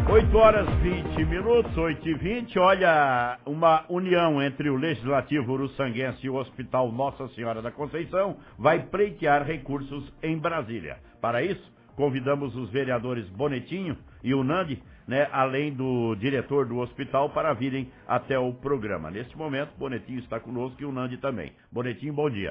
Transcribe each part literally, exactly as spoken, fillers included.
oito horas e vinte minutos, oito e vinte. Olha, uma união entre o Legislativo uruçanguense e o Hospital Nossa Senhora da Conceição vai pleitear recursos em Brasília. Para isso, convidamos os vereadores Bonetinho e o Nandi, né, além do diretor do hospital, para virem até o programa. Neste momento, Bonetinho está conosco e o Nandi também. Bonetinho, bom dia.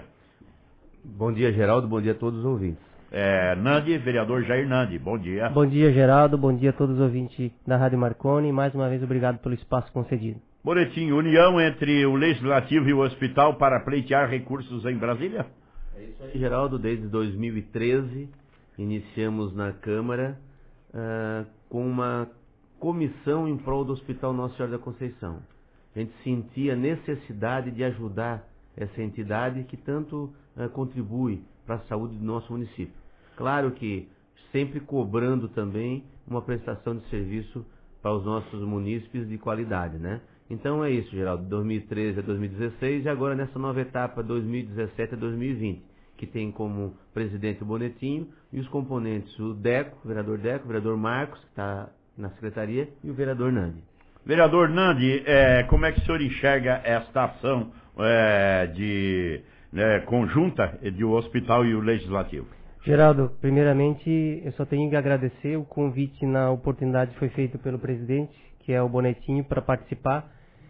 Bom dia, Geraldo. Bom dia a todos os ouvintes. É, Nandi, vereador Jair Nandi, bom dia. Bom dia, Geraldo. Bom dia a todos os ouvintes da Rádio Marconi. Mais uma vez, obrigado pelo espaço concedido. Bonetinho, união entre o Legislativo e o Hospital para pleitear recursos em Brasília? É isso aí, Geraldo. Desde dois mil e treze, iniciamos na Câmara uh, com uma comissão em prol do Hospital Nossa Senhora da Conceição. A gente sentia a necessidade de ajudar essa entidade que tanto uh, contribui para a saúde do nosso município. Claro que sempre cobrando também uma prestação de serviço para os nossos munícipes de qualidade, né? Então é isso, Geraldo, dois mil e treze a dois mil e dezesseis e agora nessa nova etapa dois mil e dezessete a dois mil e vinte, que tem como presidente o Bonetinho e os componentes o Deco, o vereador Deco, o vereador Marcos, que está na secretaria, e o vereador Nandi. Vereador Nandi, é, como é que o senhor enxerga esta ação é, de... É, conjunta de o hospital e o legislativo? Geraldo, primeiramente eu só tenho que agradecer o convite, na oportunidade que foi feito pelo presidente, que é o Bonetinho, para participar,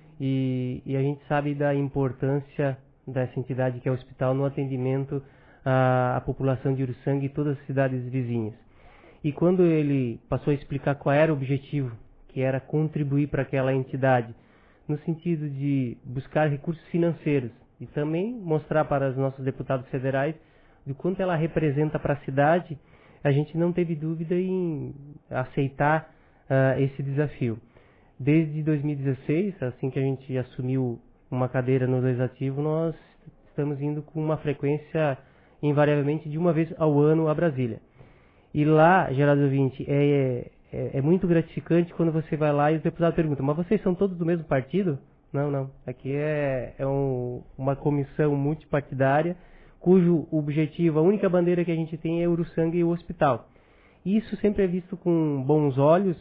e, e a gente sabe da importância dessa entidade que é o hospital no atendimento à, à população de Uruçanga e todas as cidades vizinhas. E quando ele passou a explicar qual era o objetivo, que era contribuir para aquela entidade, no sentido de buscar recursos financeiros, e também mostrar para os nossos deputados federais do quanto ela representa para a cidade, a gente não teve dúvida em aceitar uh, esse desafio. Desde dois mil e dezesseis, assim que a gente assumiu uma cadeira no Legislativo, nós estamos indo com uma frequência invariavelmente de uma vez ao ano a Brasília. E lá, Geraldo ouvinte, é, é, é muito gratificante quando você vai lá e os deputados perguntam: mas vocês são todos do mesmo partido? Não, não. Aqui é, é um, uma comissão multipartidária, cujo objetivo, a única bandeira que a gente tem é Uruçanga e o hospital. Isso sempre é visto com bons olhos,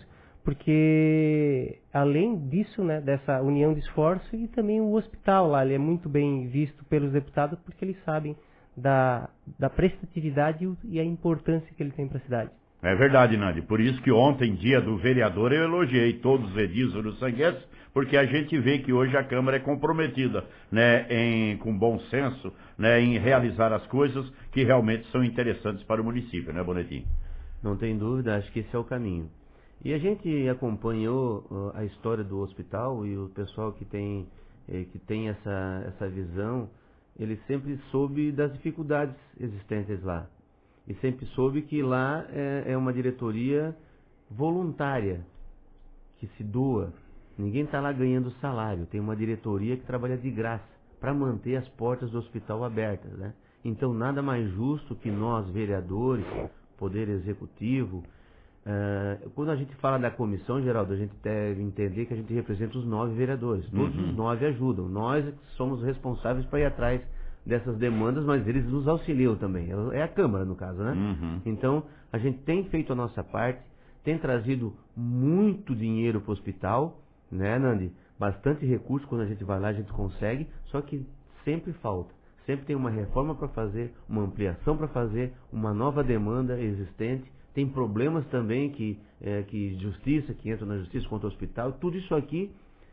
porque além disso, né, dessa união de esforço, e também o hospital lá, ele é muito bem visto pelos deputados, porque eles sabem da, da prestatividade e a importância que ele tem para a cidade. É verdade, Nandi. Por isso que ontem, dia do vereador, eu elogiei todos os edis uruçanguenses, porque a gente vê que hoje a Câmara é comprometida, né, em, com bom senso, né, em realizar as coisas que realmente são interessantes para o município, né, Bonetinho? Não tem dúvida, acho que esse é o caminho. E a gente acompanhou uh, a história do hospital, e o pessoal que tem, eh, que tem essa, essa visão, ele sempre soube das dificuldades existentes lá. E sempre soube que lá é, é uma diretoria voluntária, que se doa. Ninguém está lá ganhando salário. Tem uma diretoria que trabalha de graça para manter as portas do hospital abertas, né? Então, nada mais justo que nós, vereadores, Poder Executivo, uh, quando a gente fala da comissão, Geraldo, a gente deve entender que a gente representa os nove vereadores. Todos uhum. os nove ajudam. Nós somos responsáveis para ir atrás dessas demandas, mas eles nos auxiliam também. É a Câmara, no caso, né? Uhum. Então, a gente tem feito a nossa parte, tem trazido muito dinheiro para o hospital, né, Nandi? Bastante recurso, quando a gente vai lá a gente consegue, só que sempre falta. Sempre tem uma reforma para fazer, uma ampliação para fazer, uma nova demanda existente. Tem problemas também que, é, que justiça, que entra na justiça contra o hospital. Tudo isso aqui,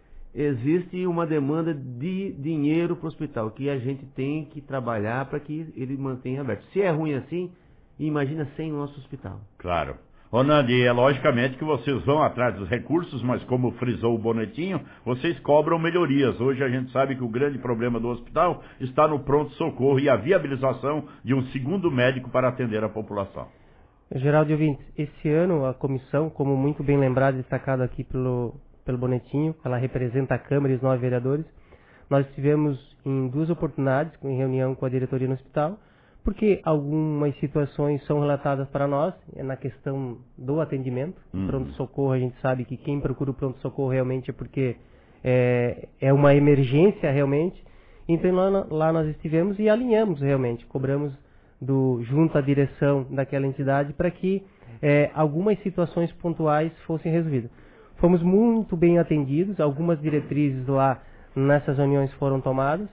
existe uma demanda de dinheiro para o hospital, que a gente tem que trabalhar para que ele mantenha aberto. Se é ruim assim, imagina sem o nosso hospital. Claro. Ô Nandi, é logicamente que vocês vão atrás dos recursos, mas como frisou o Bonetinho, vocês cobram melhorias. Hoje a gente sabe que o grande problema do hospital está no pronto-socorro e a viabilização de um segundo médico para atender a população. Geraldo ouvintes, esse ano a comissão, como muito bem lembrado e destacado aqui pelo, pelo Bonetinho, ela representa a Câmara e os nove vereadores. Nós estivemos em duas oportunidades, em reunião com a diretoria no hospital, porque algumas situações são relatadas para nós, é na questão do atendimento. Uhum. Pronto-socorro, a gente sabe que quem procura o pronto-socorro realmente é porque é, é uma emergência realmente. Então lá, lá nós estivemos e alinhamos realmente, cobramos do, junto à direção daquela entidade para que é, algumas situações pontuais fossem resolvidas. Fomos muito bem atendidos, algumas diretrizes lá nessas reuniões foram tomadas.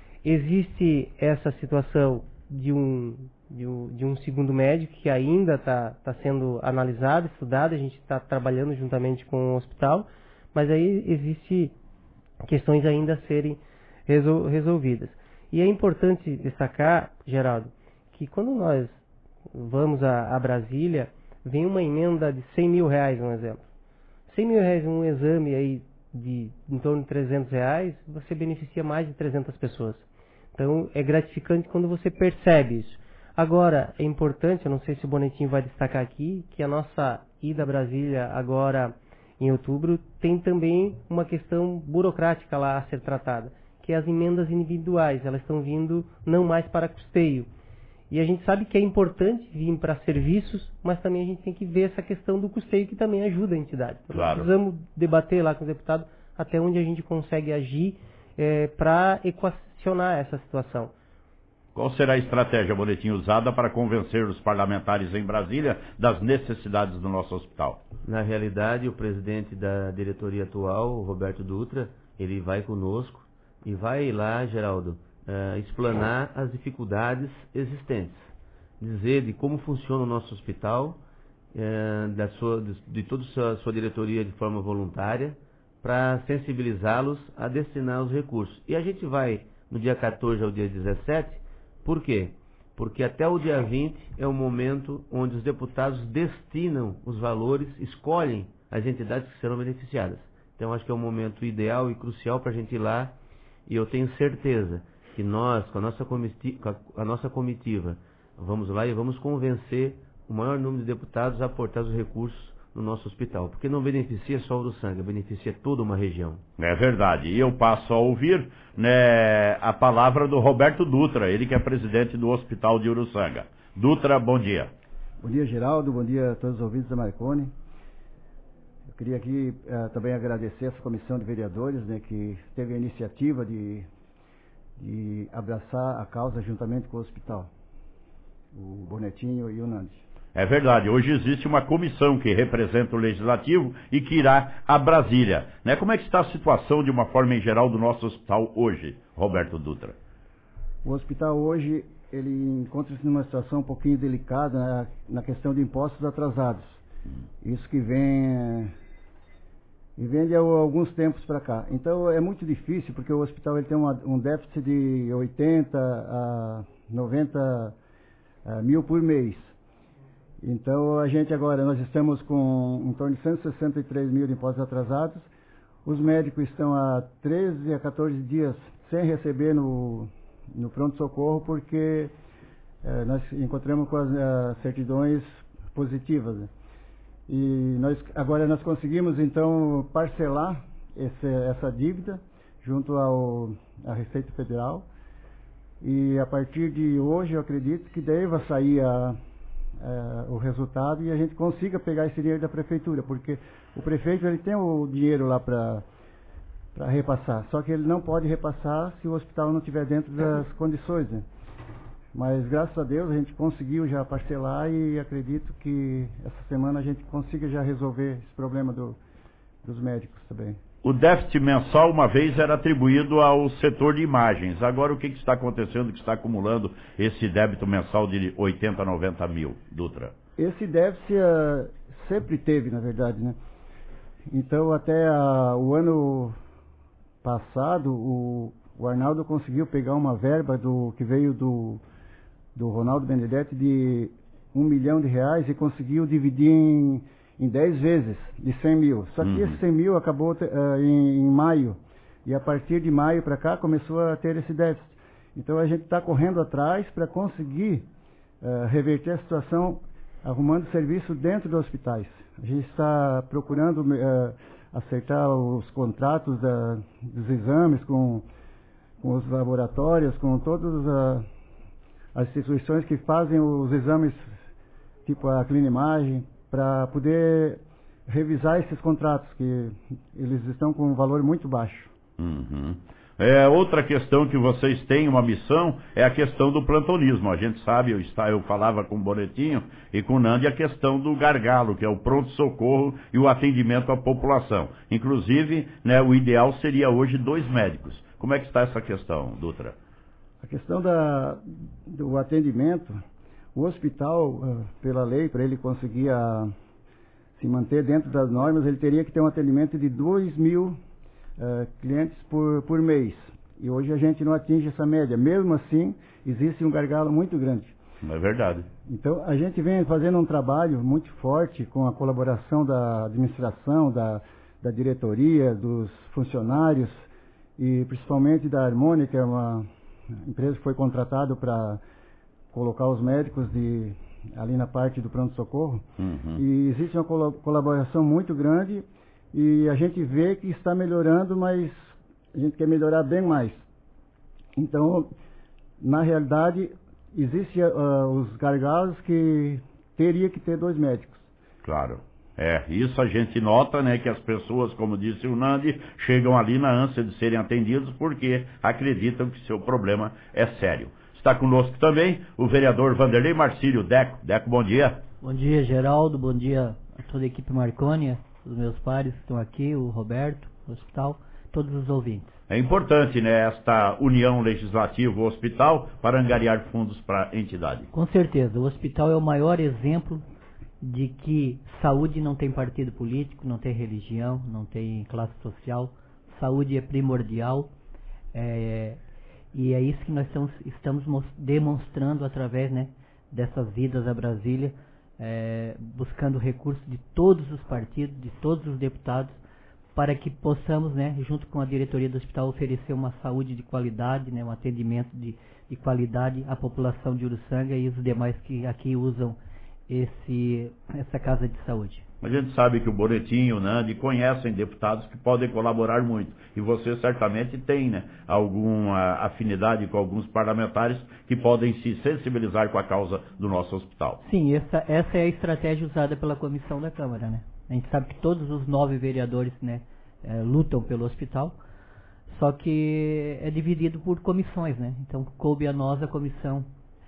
Existe essa situação de um, de um, de um segundo médico que ainda está tá sendo analisado, estudado, a gente está trabalhando juntamente com o hospital, mas aí existe questões ainda a serem resol, resolvidas. E é importante destacar, Geraldo, que quando nós vamos a, a Brasília, vem uma emenda de cem mil reais, um exemplo. cem mil reais um exame aí de em torno de trezentos reais, você beneficia mais de trezentas pessoas. Então é gratificante quando você percebe isso. Agora, é importante, eu não sei se o Bonetinho vai destacar aqui, que a nossa ida a Brasília agora em outubro tem também uma questão burocrática lá a ser tratada, que é as emendas individuais, elas estão vindo não mais para custeio. E a gente sabe que é importante vir para serviços, mas também a gente tem que ver essa questão do custeio que também ajuda a entidade. Então, claro. Precisamos debater lá com o deputado até onde a gente consegue agir é, para equacionar essa situação. Qual será a estratégia, Bonetinho, usada para convencer os parlamentares em Brasília das necessidades do nosso hospital? Na realidade, o presidente da diretoria atual, o Roberto Dutra, ele vai conosco e vai lá, Geraldo, Uh, explanar as dificuldades existentes, dizer de como funciona o nosso hospital, uh, da sua, de, de toda a sua, sua diretoria de forma voluntária, para sensibilizá-los a destinar os recursos. E a gente vai no dia quatorze ao dia dezessete, por quê? Porque até o dia vinte é o momento onde os deputados destinam os valores, escolhem as entidades que serão beneficiadas. Então acho que é um momento ideal e crucial para a gente ir lá, e eu tenho certeza que nós, com a nossa comitiva, com a nossa comitiva, vamos lá e vamos convencer o maior número de deputados a aportar os recursos no nosso hospital, porque não beneficia só o Uruçanga, beneficia toda uma região. É verdade, e eu passo a ouvir, né, a palavra do Roberto Dutra, ele que é presidente do Hospital de Uruçanga. Dutra, bom dia. Bom dia, Geraldo, bom dia a todos os ouvintes da Marconi. Eu queria aqui uh, também agradecer essa comissão de vereadores, né, que teve a iniciativa de de abraçar a causa juntamente com o hospital, o Bonetinho e o Nandi. É verdade, hoje existe uma comissão que representa o Legislativo e que irá a Brasília. Né? Como é que está a situação, de uma forma em geral, do nosso hospital hoje, Roberto Dutra? O hospital hoje, ele encontra-se numa situação um pouquinho delicada na, na questão de impostos atrasados. Isso que vem... E vem de alguns tempos para cá. Então é muito difícil, porque o hospital ele tem uma, um déficit de oitenta a noventa uh, mil por mês. Então a gente agora, nós estamos com em torno de cento e sessenta e três mil de impostos atrasados. Os médicos estão há treze a quatorze dias sem receber no, no pronto-socorro, porque uh, nós encontramos com as uh, certidões positivas, né? E nós, agora nós conseguimos então parcelar esse, essa dívida junto ao, à Receita Federal, e a partir de hoje eu acredito que deva sair a, a, o resultado e a gente consiga pegar esse dinheiro da prefeitura, porque o prefeito ele tem o dinheiro lá para para repassar, só que ele não pode repassar se o hospital não estiver dentro das condições, né? Mas graças a Deus a gente conseguiu já parcelar e acredito que essa semana a gente consiga já resolver esse problema do, dos médicos também. O déficit mensal uma vez era atribuído ao setor de imagens. Agora o que, que está acontecendo que está acumulando esse débito mensal de oitenta, noventa mil, Dutra? Esse déficit uh, sempre teve, na verdade, né? Então até uh, o ano passado o, o Arnaldo conseguiu pegar uma verba do, que veio do... do Ronaldo Benedetti de um milhão de reais e conseguiu dividir em, em dez vezes de cem mil. Só que uhum. esse cem mil acabou uh, em, em maio, e a partir de maio para cá começou a ter esse déficit. Então a gente está correndo atrás para conseguir uh, reverter a situação, arrumando serviço dentro dos hospitais. A gente está procurando uh, acertar os contratos da, dos exames com, com os laboratórios, com todos uh, as instituições que fazem os exames, tipo a Clinimagem, para poder revisar esses contratos, que eles estão com um valor muito baixo. Uhum. É, outra questão que vocês têm uma missão é a questão do plantonismo. A gente sabe, eu, está, eu falava com o Bonetinho e com o Nandi a questão do gargalo, que é o pronto-socorro e o atendimento à população. Inclusive, né, o ideal seria hoje dois médicos. Como é que está essa questão, Dutra? A questão da, do atendimento, o hospital, pela lei, para ele conseguir a, se manter dentro das normas, ele teria que ter um atendimento de dois mil Uh, clientes por, por mês. E hoje a gente não atinge essa média. Mesmo assim, existe um gargalo muito grande. É verdade. Então, a gente vem fazendo um trabalho muito forte com a colaboração da administração, da, da diretoria, dos funcionários e principalmente da Harmônia, que é uma empresa que foi contratada para colocar os médicos de, ali na parte do pronto-socorro. Uhum. E existe uma colaboração muito grande. E a gente vê que está melhorando, mas a gente quer melhorar bem mais. Então, na realidade, existem uh, os gargalos que teria que ter dois médicos. Claro. É, isso a gente nota, né, que as pessoas, como disse o Nandi, chegam ali na ânsia de serem atendidos porque acreditam que seu problema é sério. Está conosco também o vereador Vanderlei Marcílio Deco. Deco, bom dia. Bom dia, Geraldo. Bom dia a toda a equipe Marconi. Os meus pares que estão aqui, o Roberto, o hospital, todos os ouvintes. É importante, né, esta união legislativa-hospital para angariar fundos para a entidade. Com certeza, o hospital é o maior exemplo de que saúde não tem partido político, não tem religião, não tem classe social, saúde é primordial, é, e é isso que nós estamos, estamos demonstrando através, né, dessas idas a Brasília, É, buscando recursos de todos os partidos, de todos os deputados, para que possamos, né, junto com a diretoria do hospital, oferecer uma saúde de qualidade, né, um atendimento de, de qualidade à população de Uruçanga e os demais que aqui usam esse, essa casa de saúde. A gente sabe que o Bonetinho, o Nandi conhecem deputados que podem colaborar muito. E você certamente tem, né, alguma afinidade com alguns parlamentares que podem se sensibilizar com a causa do nosso hospital. Sim, essa, essa é a estratégia usada pela comissão da Câmara, né? A gente sabe que todos os nove vereadores, né, é, lutam pelo hospital, só que é dividido por comissões, né? Então coube a nós a comissão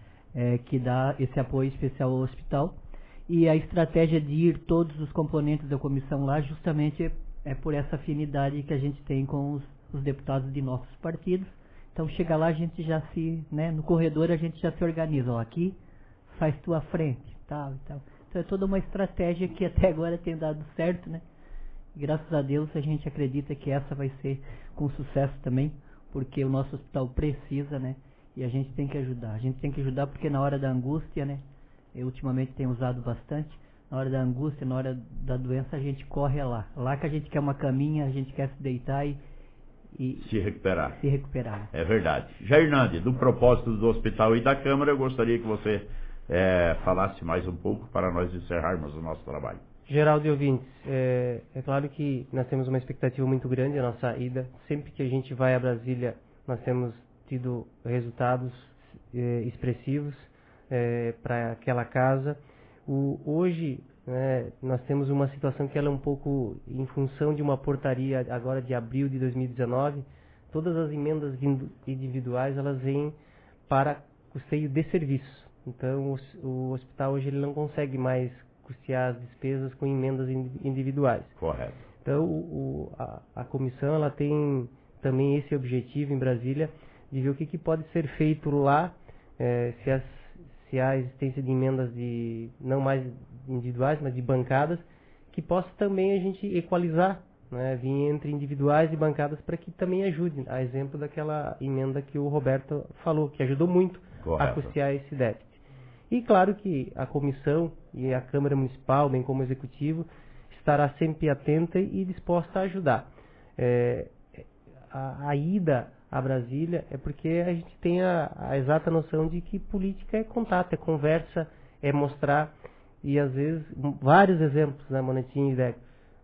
é, que dá esse apoio especial ao hospital. E a estratégia de ir todos os componentes da comissão lá justamente é, é por essa afinidade que a gente tem com os, os deputados de nossos partidos. Então chega lá, a gente já se, né, no corredor a gente já se organiza, ó, aqui faz tua frente, tal e tal. Então é toda uma estratégia que até agora tem dado certo, né? E graças a Deus a gente acredita que essa vai ser com sucesso também, porque o nosso hospital precisa, né? E a gente tem que ajudar. A gente tem que ajudar porque na hora da angústia, né? Eu ultimamente tenho usado bastante. Na hora da angústia, na hora da doença, a gente corre lá. Lá que a gente quer uma caminha, a gente quer se deitar e... e se recuperar. Se recuperar. É verdade. Jair Nandi, do propósito do hospital e da Câmara, eu gostaria que você é, falasse mais um pouco para nós encerrarmos o nosso trabalho. Geraldo e ouvintes, é, é claro que nós temos uma expectativa muito grande a nossa ida. Sempre que a gente vai a Brasília, nós temos tido resultados é, expressivos. É, para aquela casa. O, hoje, né, nós temos uma situação que ela é um pouco em função de uma portaria agora de abril de dois mil e dezenove. Todas as emendas individuais elas vêm para custeio de serviços. Então o, o hospital hoje ele não consegue mais custear as despesas com emendas individuais. Correto. Então o, a, a comissão ela tem também esse objetivo em Brasília de ver o que, que pode ser feito lá, é, se as se há existência de emendas de não mais individuais, mas de bancadas, que possa também a gente equalizar, né, vir entre individuais e bancadas para que também ajude, a exemplo daquela emenda que o Roberto falou, que ajudou muito Correto. A custear esse déficit. E claro que a comissão e a Câmara Municipal, bem como o Executivo, estará sempre atenta e disposta a ajudar. É, a, a ida a Brasília é porque a gente tem a, a exata noção de que política é contato, é conversa, é mostrar, e às vezes, vários exemplos, né, Monetinho e Deco,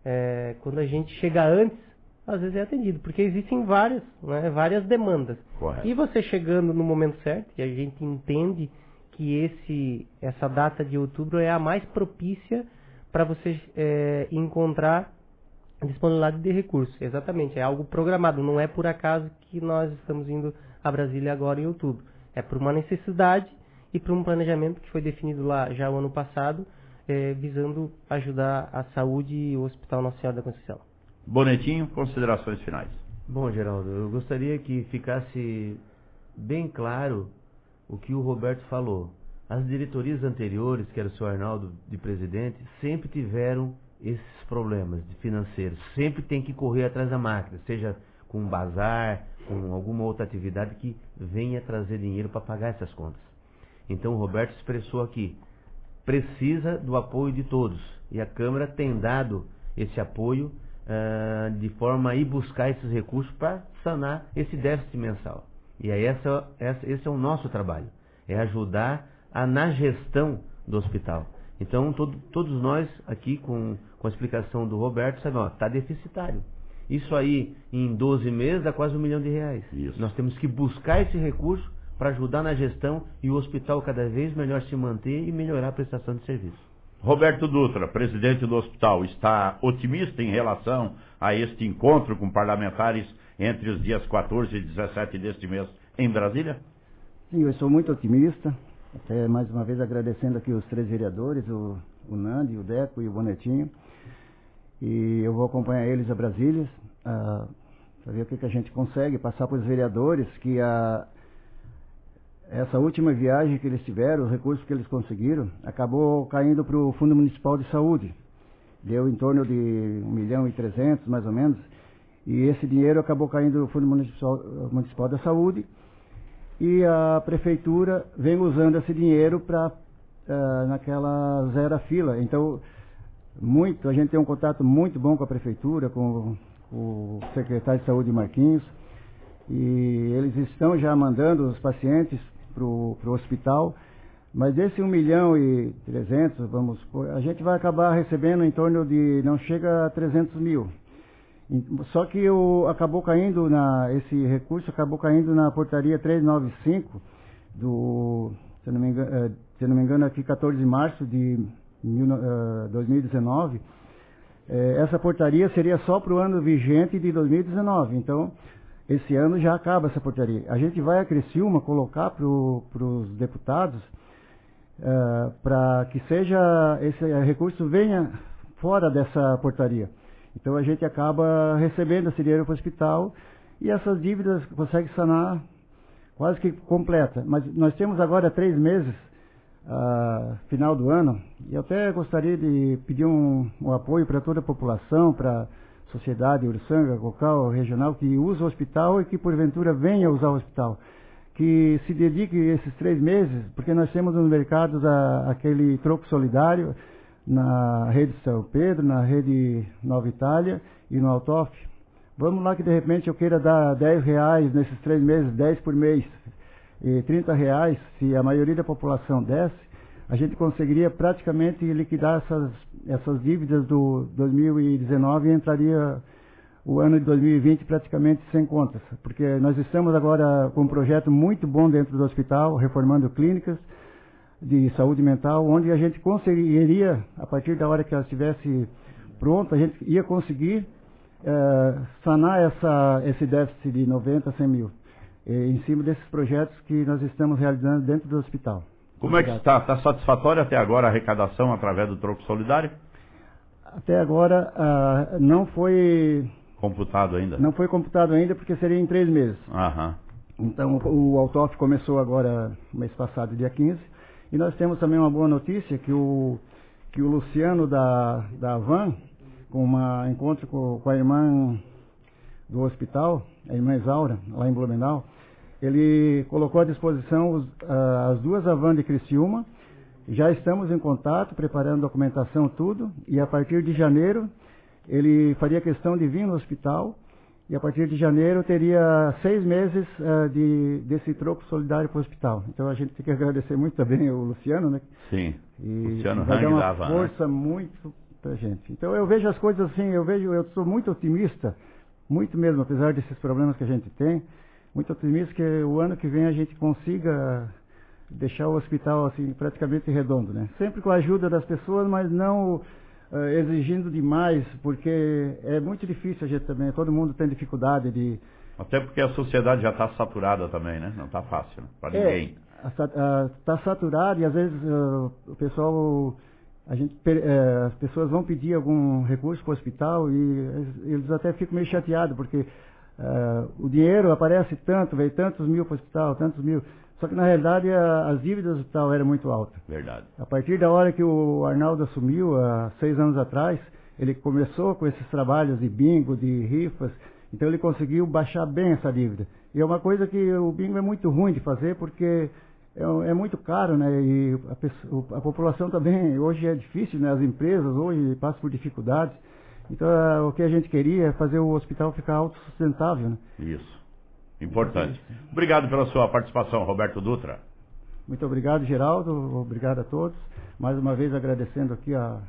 é, quando a gente chega antes, às vezes é atendido, porque existem várias, né, várias demandas. Correto. E você chegando no momento certo, e a gente entende que esse, essa data de outubro é a mais propícia para você é, encontrar disponibilidade de recursos, exatamente, é algo programado, não é por acaso que nós estamos indo a Brasília agora em outubro, é por uma necessidade e por um planejamento que foi definido lá já o ano passado, é, visando ajudar a saúde e o Hospital Nossa Senhora da Conceição. Bonetinho, considerações finais. Bom, Geraldo, eu gostaria que ficasse bem claro o que o Roberto falou. As diretorias anteriores, que era o senhor Arnaldo de presidente, sempre tiveram esses problemas financeiros. Sempre tem que correr atrás da máquina, seja com um bazar, com alguma outra atividade que venha trazer dinheiro para pagar essas contas. Então o Roberto expressou aqui, precisa do apoio de todos. E a Câmara tem dado esse apoio uh, de forma a ir buscar esses recursos para sanar esse déficit mensal. E aí essa, essa, esse é o nosso trabalho, é ajudar a, na gestão do hospital. Então todo, todos nós aqui com, com a explicação do Roberto, sabe, ó, está deficitário. Isso aí em doze meses dá quase um milhão de reais. Isso. Nós temos que buscar esse recurso para ajudar na gestão e o hospital cada vez melhor se manter e melhorar a prestação de serviço. Roberto Dutra, presidente do hospital, está otimista em relação a este encontro com parlamentares entre os dias quatorze e dezessete deste mês em Brasília? Sim, eu sou muito otimista, até mais uma vez agradecendo aqui os três vereadores, o, o Nandi, o Deco e o Bonetinho, e eu vou acompanhar eles a Brasília, uh, para ver o que, que a gente consegue, passar para os vereadores que a essa última viagem que eles tiveram, os recursos que eles conseguiram, acabou caindo para o Fundo Municipal de Saúde. Deu em torno de um milhão e trezentos, mais ou menos. E esse dinheiro acabou caindo no Fundo Municipal, Municipal da Saúde. E a Prefeitura vem usando esse dinheiro para uh, naquela zero fila. Então, muito, a gente tem um contato muito bom com a Prefeitura, com, com o secretário de Saúde, Marquinhos. E eles estão já mandando os pacientes para o hospital, mas desse um milhão e trezentos, vamos, a gente vai acabar recebendo em torno de, não chega a trezentos mil. Só que o, acabou caindo, na, esse recurso acabou caindo na portaria trezentos e noventa e cinco, do, se não me engano, se não me engano aqui quatorze de março de dois mil e dezenove. Essa portaria seria só para o ano vigente de dois mil e dezenove, então esse ano já acaba essa portaria. A gente vai a Criciúma colocar para os deputados uh, para que seja esse recurso venha fora dessa portaria. Então a gente acaba recebendo esse dinheiro para o hospital e essas dívidas consegue sanar quase que completa. Mas nós temos agora três meses, uh, final do ano, e eu até gostaria de pedir um, um apoio para toda a população, para sociedade Uruçanga, local, regional, que usa o hospital e que porventura venha usar o hospital. Que se dedique esses três meses, porque nós temos no mercado da, aquele troco solidário na rede São Pedro, na rede Nova Itália e no Altof. Vamos lá que de repente eu queira dar dez reais nesses três meses, dez por mês, e trinta reais, se a maioria da população desse, a gente conseguiria praticamente liquidar essas, essas dívidas do dois mil e dezenove e entraria o ano de dois mil e vinte praticamente sem contas. Porque nós estamos agora com um projeto muito bom dentro do hospital, reformando clínicas de saúde mental, onde a gente conseguiria, a partir da hora que ela estivesse pronta, a gente ia conseguir eh, sanar essa, esse déficit de noventa, cem mil, eh, em cima desses projetos que nós estamos realizando dentro do hospital. Como é que está? Está satisfatória até agora a arrecadação através do troco solidário? Até agora uh, não foi computado ainda? Não foi computado ainda porque seria em três meses. Aham. Então o, o Altof começou agora mês passado, dia quinze, e nós temos também uma boa notícia que o, que o Luciano da, da Avan, com um encontro com, com a irmã do hospital, a irmã Isaura, lá em Blumenau, ele colocou à disposição os, uh, as duas Avan de Criciúma. Já estamos em contato, preparando documentação, tudo, e a partir de janeiro ele faria questão de vir no hospital, e a partir de janeiro teria seis meses uh, de, desse troco solidário para o hospital. Então a gente tem que agradecer muito também o Luciano, né? Sim, e Luciano vai dar uma dava, força, né? Muito para a gente. Então eu vejo as coisas assim, eu vejo, eu sou muito otimista, muito mesmo, apesar desses problemas que a gente tem, muito otimista que o ano que vem a gente consiga deixar o hospital assim praticamente redondo, né? Sempre com a ajuda das pessoas, mas não uh, exigindo demais, porque é muito difícil a gente também, todo mundo tem dificuldade de... Até porque a sociedade já está saturada também, né? Não está fácil, né? Para ninguém. Está saturada e às vezes uh, o pessoal, a gente, uh, as pessoas vão pedir algum recurso para o hospital e eles até ficam meio chateados, porque uh, o dinheiro aparece tanto, veio tantos mil para o hospital, tantos mil... Só que na realidade a, as dívidas do hospital eram muito altas. Verdade. A partir da hora que o Arnaldo assumiu, há seis anos atrás, ele começou com esses trabalhos de bingo, de rifas, então ele conseguiu baixar bem essa dívida. E é uma coisa que o bingo é muito ruim de fazer porque é, é muito caro, né? E a, pessoa, a população também, hoje é difícil, né? As empresas hoje passam por dificuldades. Então o que a gente queria é fazer o hospital ficar autossustentável, né? Isso. Importante. Obrigado pela sua participação, Roberto Dutra. Muito obrigado, Geraldo. Obrigado a todos. Mais uma vez agradecendo aqui a,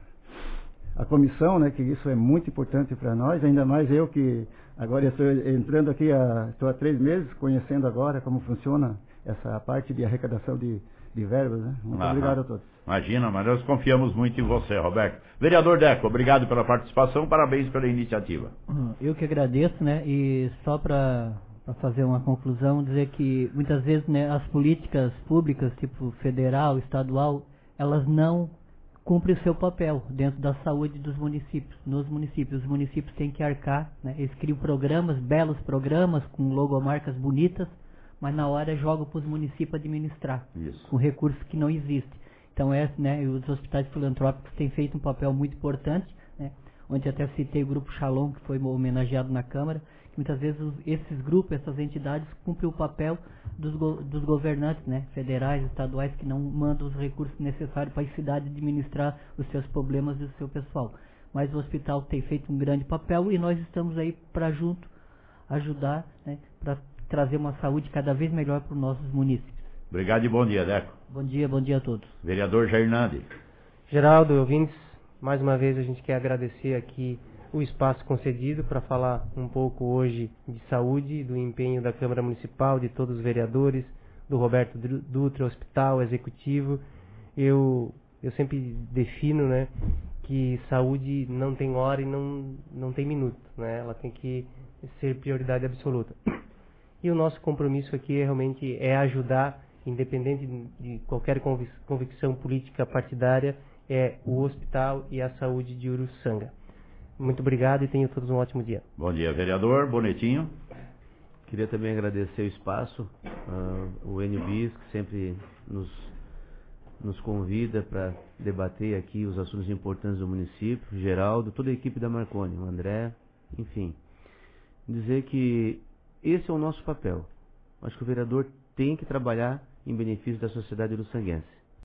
a comissão, né, que isso é muito importante para nós, ainda mais eu que agora estou entrando aqui, há, estou há três meses, conhecendo agora como funciona essa parte de arrecadação de, de verbas. Né? Muito Aham. Obrigado a todos. Imagina, mas nós confiamos muito em você, Roberto. Vereador Deco, obrigado pela participação, parabéns pela iniciativa. Eu que agradeço, né, e só para... para fazer uma conclusão, dizer que muitas vezes, né, as políticas públicas, tipo federal, estadual, elas não cumprem o seu papel dentro da saúde dos municípios. Nos municípios, os municípios têm que arcar, né, eles criam programas, belos programas, com logomarcas bonitas, mas na hora jogam para os municípios administrar, Isso. com recursos que não existem. Então, é, né, os hospitais filantrópicos têm feito um papel muito importante, né, onde até citei o Grupo Shalom, que foi homenageado na Câmara. Muitas vezes os, esses grupos, essas entidades cumprem o papel dos, go, dos governantes, né, federais, estaduais, que não mandam os recursos necessários para a cidade administrar os seus problemas e o seu pessoal. Mas o hospital tem feito um grande papel e nós estamos aí para junto ajudar, né, para trazer uma saúde cada vez melhor para os nossos municípios. Obrigado e bom dia, Deco. Bom dia, bom dia a todos. Vereador Jair Nandi. Geraldo, ouvintes, mais uma vez a gente quer agradecer aqui o espaço concedido para falar um pouco hoje de saúde, do empenho da Câmara Municipal, de todos os vereadores, do Roberto Dutra, hospital, executivo. Eu, eu sempre defino, né, que saúde não tem hora e não, não tem minuto, né? Ela tem que ser prioridade absoluta. E o nosso compromisso aqui é, realmente é ajudar, independente de qualquer convicção política partidária, é o hospital e a saúde de Uruçanga. Muito obrigado e tenham todos um ótimo dia. Bom dia, vereador. Bonetinho. Queria também agradecer o espaço, uh, o N B I S, que sempre nos, nos convida para debater aqui os assuntos importantes do município, o Geraldo, toda a equipe da Marconi, o André, enfim. Dizer que esse é o nosso papel. Acho que o vereador tem que trabalhar em benefício da sociedade uruçanguense.